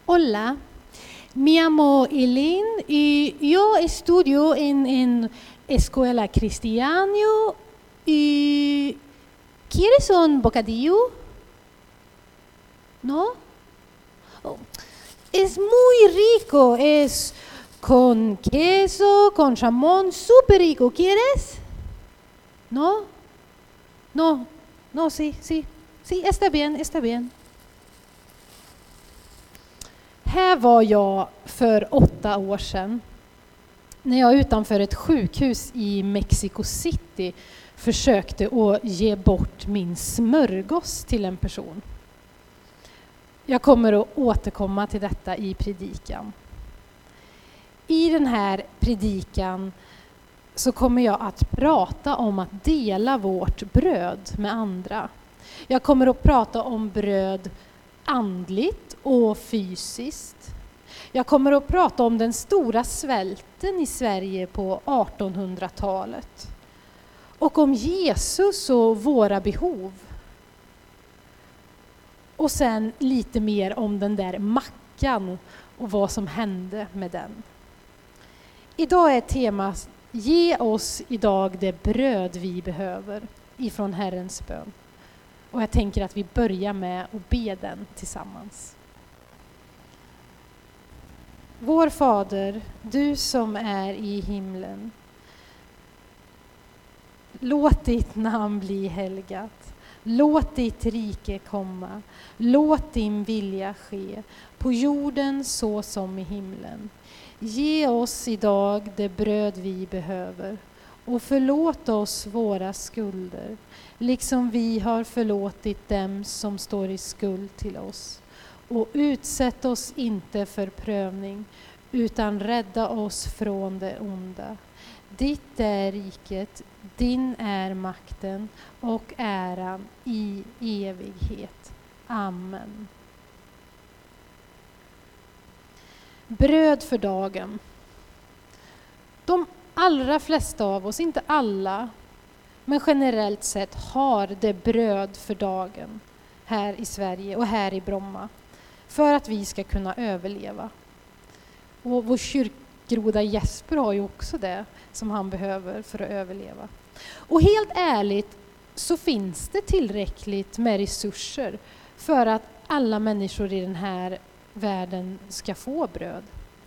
Hola, mi llamo Eileen y yo estudio en escuela cristiana y ¿quieres un bocadillo? ¿No? Oh, es muy rico, es con queso, con jamón, súper rico. ¿Quieres? ¿No? No, sí, está bien, está bien. Här var jag för 8 år sedan när jag utanför ett sjukhus i Mexico City försökte att ge bort min smörgås till en person. Jag kommer att återkomma till detta i predikan. I den här predikan så kommer jag att prata om att dela vårt bröd med andra. Jag kommer att prata om bröd andligt och fysiskt. Jag kommer att prata om den stora svälten i Sverige på 1800-talet. Och om Jesus och våra behov. Och sen lite mer om den där mackan och vad som hände med den. Idag är temat: ge oss idag det bröd vi behöver ifrån Herrens bön. Och jag tänker att vi börjar med att be den tillsammans. Vår Fader, du som är i himlen. Låt ditt namn bli helgat. Låt ditt rike komma. Låt din vilja ske på jorden så som i himlen. Ge oss idag det bröd vi behöver och förlåt oss våra skulder, liksom vi har förlåtit dem som står i skuld till oss. Och utsätt oss inte för prövning, utan rädda oss från det onda. Ditt är riket, din är makten och äran i evighet. Amen. Bröd för dagen. De allra flesta av oss, inte alla, men generellt sett har det bröd för dagen här i Sverige och här i Bromma för att vi ska kunna överleva. Och vår kyrkgroda Jesper har ju också det som han behöver för att överleva. Och helt ärligt så finns det tillräckligt med resurser för att alla människor i den här världen ska få bröd.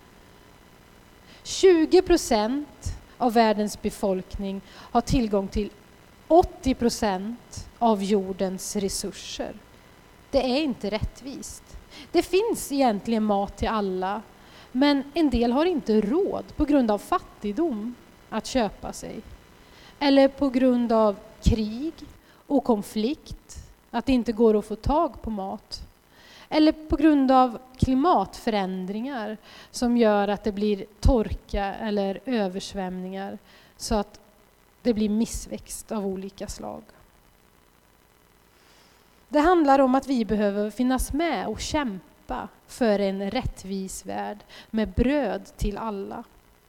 20% av världens befolkning har tillgång till 80% av jordens resurser. Det är inte rättvist. Det finns egentligen mat till alla, men en del har inte råd på grund av fattigdom att köpa sig. Eller på grund av krig och konflikt, att det inte går att få tag på mat. Eller på grund av klimatförändringar som gör att det blir torka eller översvämningar så att det blir missväxt av olika slag. Det handlar om att vi behöver finnas med och kämpa för en rättvis värld med bröd till alla.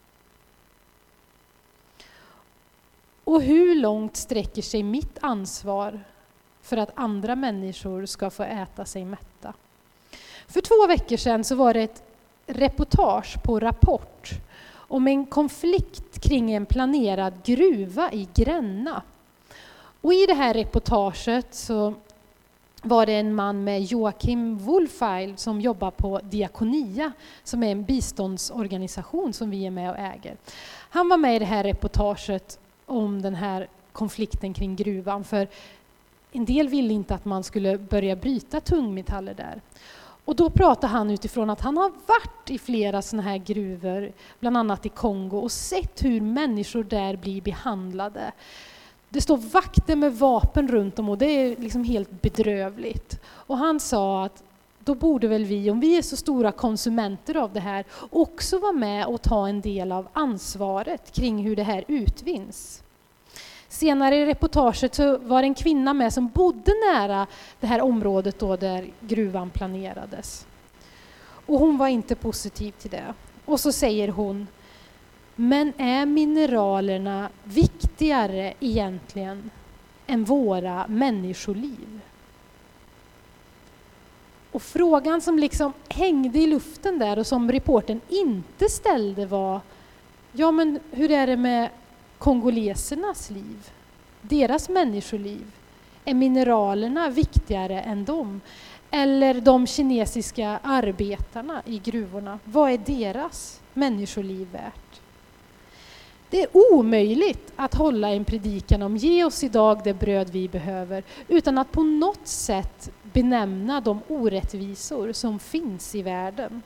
Och hur långt sträcker sig mitt ansvar för att andra människor ska få äta sig mätta? För 2 veckor sedan så var det ett reportage på Rapport om en konflikt kring en planerad gruva i Gränna. Och i det här reportaget så var det en man med Joakim Wolfeil som jobbar på Diakonia, som är en biståndsorganisation som vi är med och äger. Han var med i det här reportaget om den här konflikten kring gruvan, för en del ville inte att man skulle börja bryta tungmetaller där. Och då pratar han utifrån att han har varit i flera såna här gruvor, bland annat i Kongo, och sett hur människor där blir behandlade. Det står vakter med vapen runt om och det är liksom helt bedrövligt. Och han sa att då borde väl vi, om vi är så stora konsumenter av det här, också vara med och ta en del av ansvaret kring hur det här utvinns. Senare i reportaget så var det en kvinna med som bodde nära det här området då där gruvan planerades. Och hon var inte positiv till det. Och så säger hon: men är mineralerna viktigare egentligen än våra människoliv? Och frågan som liksom hängde i luften där och som reportern inte ställde var: ja, men hur är det med kongolesernas liv? Deras människoliv? Är mineralerna viktigare än dem? Eller de kinesiska arbetarna i gruvorna? Vad är deras människoliv värt? Det är omöjligt att hålla en predikan om ge oss idag det bröd vi behöver utan att på något sätt benämna de orättvisor som finns i världen.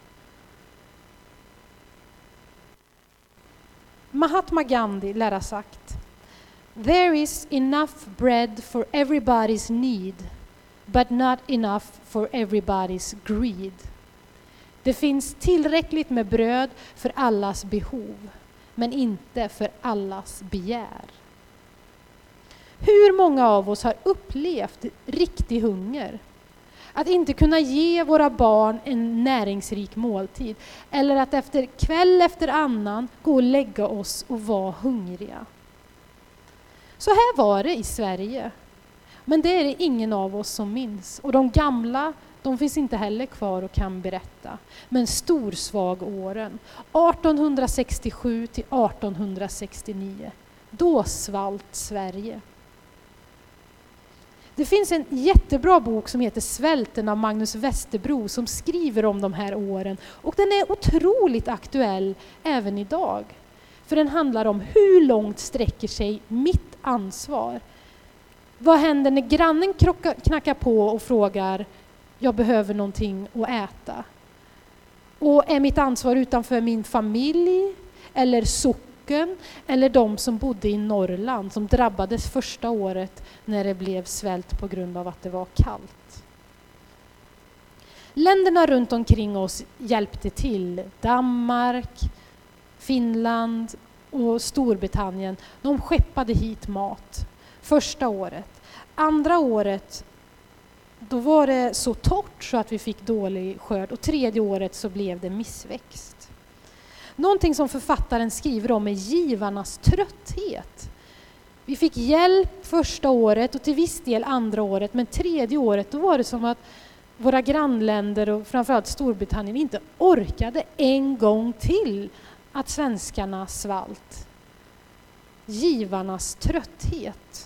Mahatma Gandhi lär ha sagt: "There is enough bread for everybody's need, but not enough for everybody's greed." Det finns tillräckligt med bröd för allas behov, men inte för allas begär. Hur många av oss har upplevt riktig hunger? Att inte kunna ge våra barn en näringsrik måltid, eller att efter kväll efter annan gå och lägga oss och vara hungriga. Så här var det i Sverige. Men det är det ingen av oss som minns. Och de gamla, de finns inte heller kvar och kan berätta. Men storsvagåren, 1867 till 1869, då svalt Sverige. Det finns en jättebra bok som heter Svälten av Magnus Westerbro som skriver om de här åren. Och den är otroligt aktuell även idag. För den handlar om hur långt sträcker sig mitt ansvar. Vad händer när grannen knackar på och frågar: jag behöver någonting att äta? Och är mitt ansvar utanför min familj eller socken eller de som bodde i Norrland som drabbades första året när det blev svält på grund av att det var kallt? Länderna runt omkring oss hjälpte till. Danmark, Finland och Storbritannien, de skeppade hit mat första året. Andra året, då var det så torrt så att vi fick dålig skörd, och tredje året så blev det missväxt. Någonting som författaren skriver om är givarnas trötthet. Vi fick hjälp första året och till viss del andra året, men tredje året då var det som att våra grannländer och framförallt Storbritannien inte orkade en gång till att svenskarna svalt. Givarnas trötthet.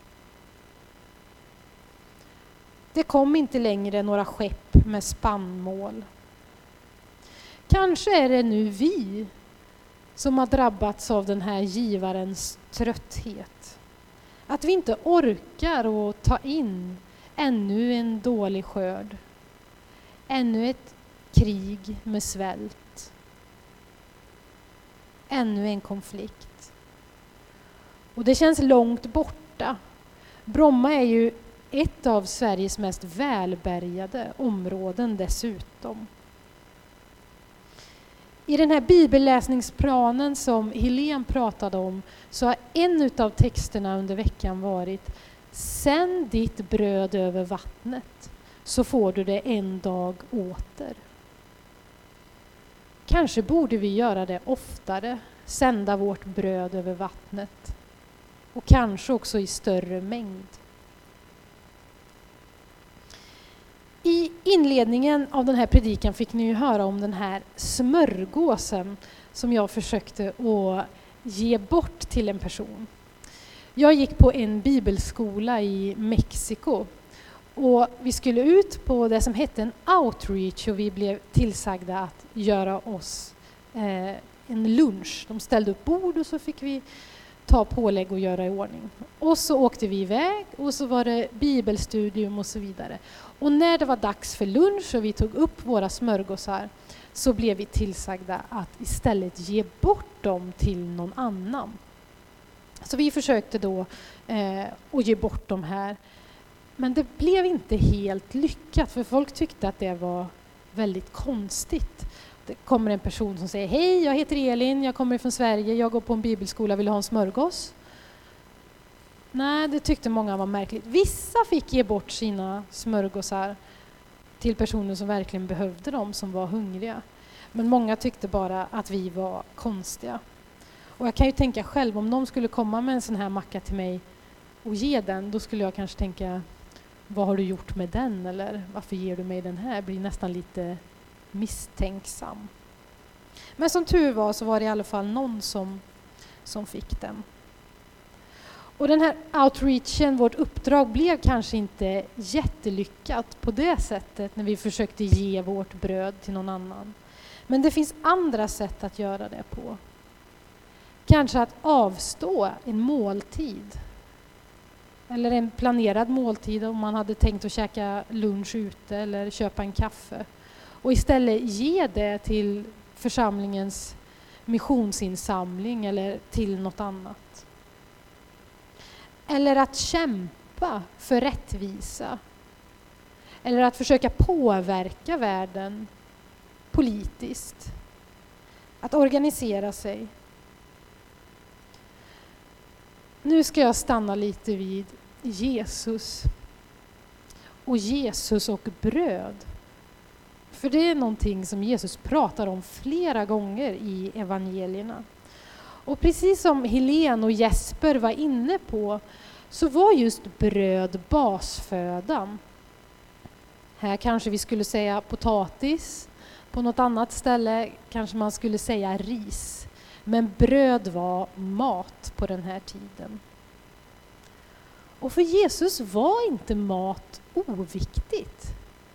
Det kom inte längre några skepp med spannmål. Kanske är det nu vi som har drabbats av den här givarens trötthet. Att vi inte orkar att ta in ännu en dålig skörd. Ännu ett krig med svält. Ännu en konflikt. Och det känns långt borta. Bromma är ju ett av Sveriges mest välbärgade områden dessutom. I den här bibelläsningsplanen som Helene pratade om så har en utav texterna under veckan varit: sänd ditt bröd över vattnet så får du det en dag åter. Kanske borde vi göra det oftare, sända vårt bröd över vattnet. Och kanske också i större mängd. I inledningen av den här predikan fick ni ju höra om den här smörgåsen som jag försökte att ge bort till en person. Jag gick på en bibelskola i Mexiko och vi skulle ut på det som hette en outreach och vi blev tillsagda att göra oss en lunch. De ställde upp bord och så fick vi ta pålägg och göra i ordning. Och så åkte vi iväg och så var det bibelstudium och så vidare. Och när det var dags för lunch och vi tog upp våra smörgåsar så blev vi tillsagda att istället ge bort dem till någon annan. Så vi försökte då att ge bort dem här. Men det blev inte helt lyckat för folk tyckte att det var väldigt konstigt. Det kommer en person som säger: hej, jag heter Elin, jag kommer från Sverige, jag går på en bibelskola, vill ha en smörgås? Nej, det tyckte många var märkligt. Vissa fick ge bort sina smörgåsar till personer som verkligen behövde dem, som var hungriga. Men många tyckte bara att vi var konstiga. Och jag kan ju tänka själv, om någon skulle komma med en sån här macka till mig och ge den, då skulle jag kanske tänka: vad har du gjort med den? Eller varför ger du mig den här? Blir nästan lite misstänksam. Men som tur var så var det i alla fall någon som fick den. Och den här outreachen, vårt uppdrag, blev kanske inte jättelyckat på det sättet när vi försökte ge vårt bröd till någon annan. Men det finns andra sätt att göra det på. Kanske att avstå en måltid. Eller en planerad måltid om man hade tänkt att käka lunch ute eller köpa en kaffe. Och istället ge det till församlingens missionsinsamling eller till något annat. Eller att kämpa för rättvisa. Eller att försöka påverka världen politiskt. Att organisera sig. Nu ska jag stanna lite vid Jesus. Och Jesus och bröd. För det är någonting som Jesus pratar om flera gånger i evangelierna. Och precis som Helene och Jesper var inne på så var just bröd basfödan. Här kanske vi skulle säga potatis. På något annat ställe kanske man skulle säga ris. Men bröd var mat på den här tiden. Och för Jesus var inte mat oviktigt.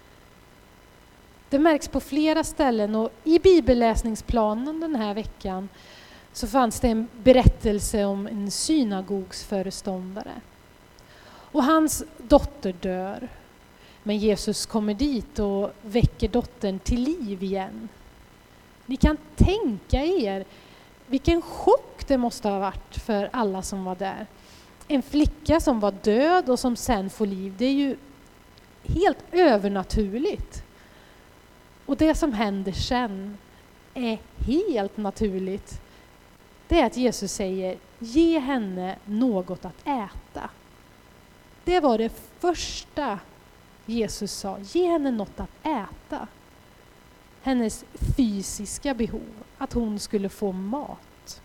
Det märks på flera ställen och i bibelläsningsplanen den här veckan så fanns det en berättelse om en synagogsföreståndare. Och hans dotter dör. Men Jesus kommer dit och väcker dottern till liv igen. Ni kan tänka er vilken chock det måste ha varit för alla som var där. En flicka som var död och som sen får liv, det är ju helt övernaturligt. Och det som händer sen är helt naturligt. Det är att Jesus säger, ge henne något att äta. Det var det första Jesus sa, ge henne något att äta. Hennes fysiska behov, att hon skulle få mat.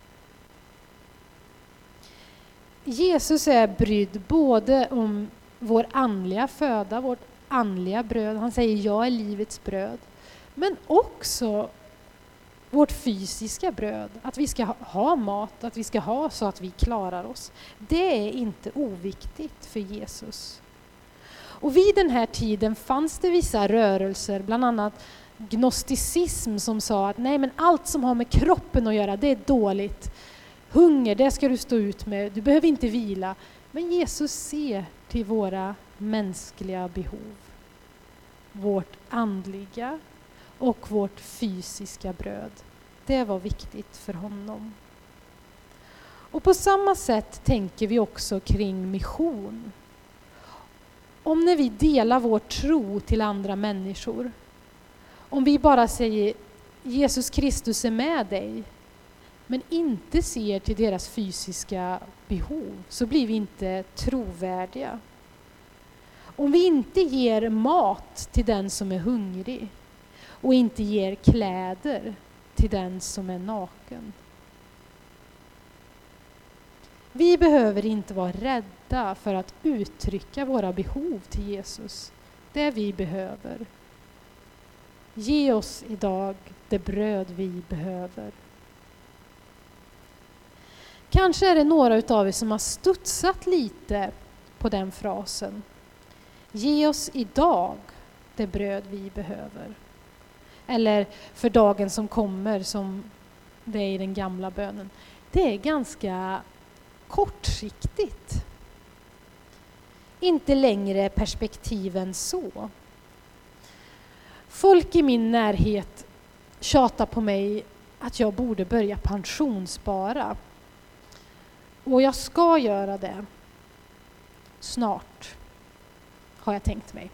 Jesus är brydd både om vår andliga föda, vårt andliga bröd. Han säger, jag är livets bröd. Men också vårt fysiska bröd. Att vi ska ha mat, att vi ska ha så att vi klarar oss. Det är inte oviktigt för Jesus. Och vid den här tiden fanns det vissa rörelser, bland annat gnosticism som sa att nej, men allt som har med kroppen att göra, det är dåligt. Hunger, det ska du stå ut med. Du behöver inte vila. Men Jesus ser till våra mänskliga behov. Vårt andliga och vårt fysiska bröd. Det var viktigt för honom. Och på samma sätt tänker vi också kring mission. Om när vi delar vår tro till andra människor. Om vi bara säger Jesus Kristus är med dig. Men inte ser till deras fysiska behov, så blir vi inte trovärdiga. Om vi inte ger mat till den som är hungrig och inte ger kläder till den som är naken. Vi behöver inte vara rädda för att uttrycka våra behov till Jesus. Det vi behöver. Ge oss idag det bröd vi behöver. Kanske är det några utav er som har studsat lite på den frasen. Ge oss idag det bröd vi behöver. Eller för dagen som kommer, som det är i den gamla bönen. Det är ganska kortsiktigt. Inte längre perspektiv än så. Folk i min närhet tjatar på mig att jag borde börja pensionsspara. Och jag ska göra det snart, har jag tänkt mig.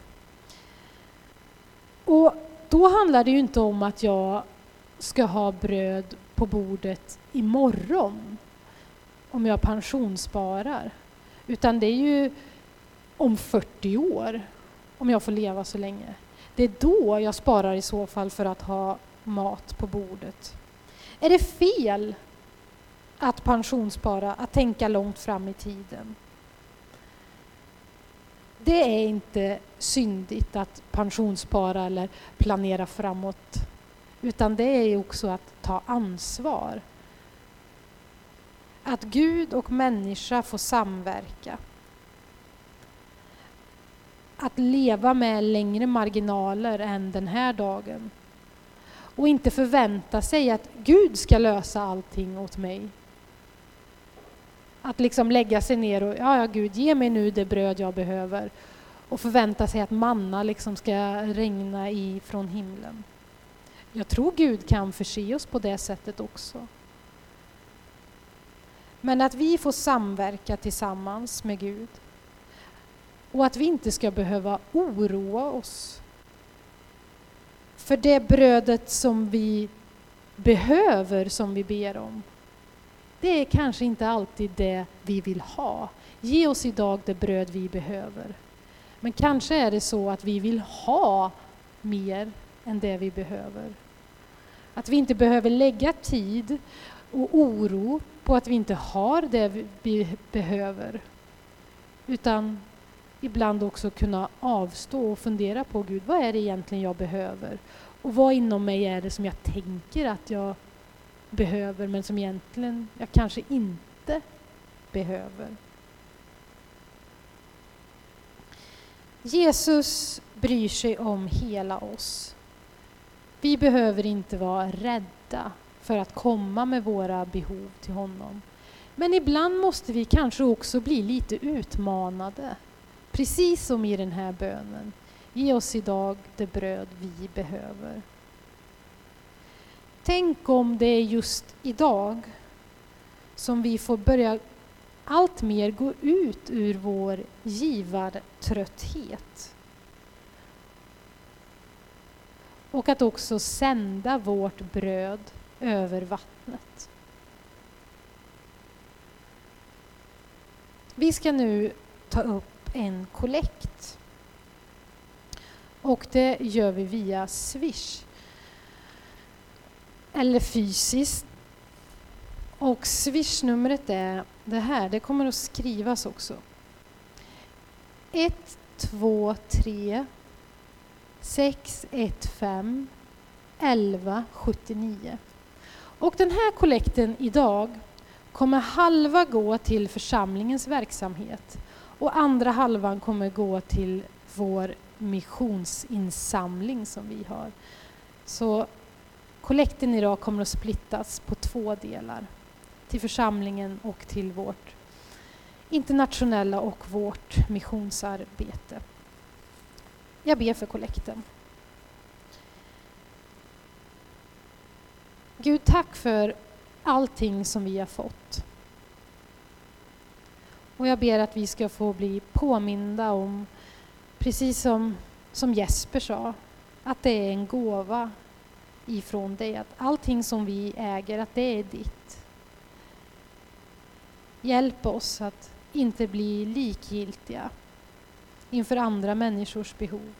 Och då handlar det ju inte om att jag ska ha bröd på bordet imorgon om jag pensionssparar. Utan det är ju om 40 år, om jag får leva så länge. Det är då jag sparar i så fall för att ha mat på bordet. Är det fel att pensionsspara, att tänka långt fram i tiden? Det är inte syndigt att pensionsspara eller planera framåt. Utan det är också att ta ansvar. Att Gud och människa får samverka. Att leva med längre marginaler än den här dagen. Och inte förvänta sig att Gud ska lösa allting åt mig. Att liksom lägga sig ner och ja Gud, ge mig nu det bröd jag behöver. Och förvänta sig att manna liksom ska regna från himlen. Jag tror Gud kan förse oss på det sättet också. Men att vi får samverka tillsammans med Gud. Och att vi inte ska behöva oroa oss. För det brödet som vi behöver, som vi ber om. Det är kanske inte alltid det vi vill ha. Ge oss idag det bröd vi behöver. Men kanske är det så att vi vill ha mer än det vi behöver. Att vi inte behöver lägga tid och oro på att vi inte har det vi behöver. Utan ibland också kunna avstå och fundera på Gud, vad är det egentligen jag behöver? Och vad inom mig är det som jag tänker att jag behöver men som egentligen jag kanske inte behöver. Jesus bryr sig om hela oss. Vi behöver inte vara rädda för att komma med våra behov till honom. Men ibland måste vi kanske också bli lite utmanade. Precis som i den här bönen. Ge oss idag det bröd vi behöver. Tänk om det är just idag som vi får börja allt mer gå ut ur vår givartrötthet. Och att också sända vårt bröd över vattnet. Vi ska nu ta upp en kollekt. Och det gör vi via Swish. Eller fysiskt. Och Swish-numret är det här. Det kommer att skrivas också. 123 615 1179. Och den här kollekten idag kommer halva gå till församlingens verksamhet. Och andra halvan kommer gå till vår missionsinsamling som vi har. Så kollekten idag kommer att splittas på 2 delar. Till församlingen och till vårt internationella och vårt missionsarbete. Jag ber för kollekten. Gud, tack för allting som vi har fått. Och jag ber att vi ska få bli påminda om, precis som Jesper sa, att det är en gåva ifrån dig. Att allting som vi äger, att det är ditt. Hjälp oss att inte bli likgiltiga inför andra människors behov.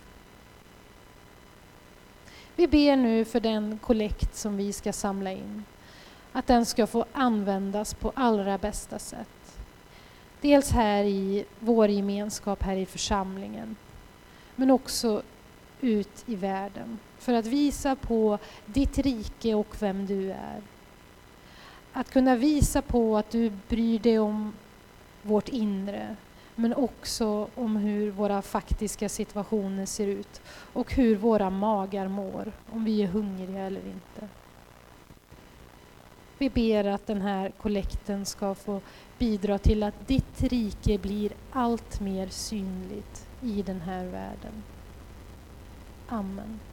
Vi ber nu för den kollekt som vi ska samla in. Att den ska få användas på allra bästa sätt. Dels här i vår gemenskap här i församlingen. Men också ut i världen. För att visa på ditt rike och vem du är. Att kunna visa på att du bryr dig om vårt inre. Men också om hur våra faktiska situationer ser ut. Och hur våra magar mår. Om vi är hungriga eller inte. Vi ber att den här kollekten ska få bidra till att ditt rike blir allt mer synligt i den här världen. Amen.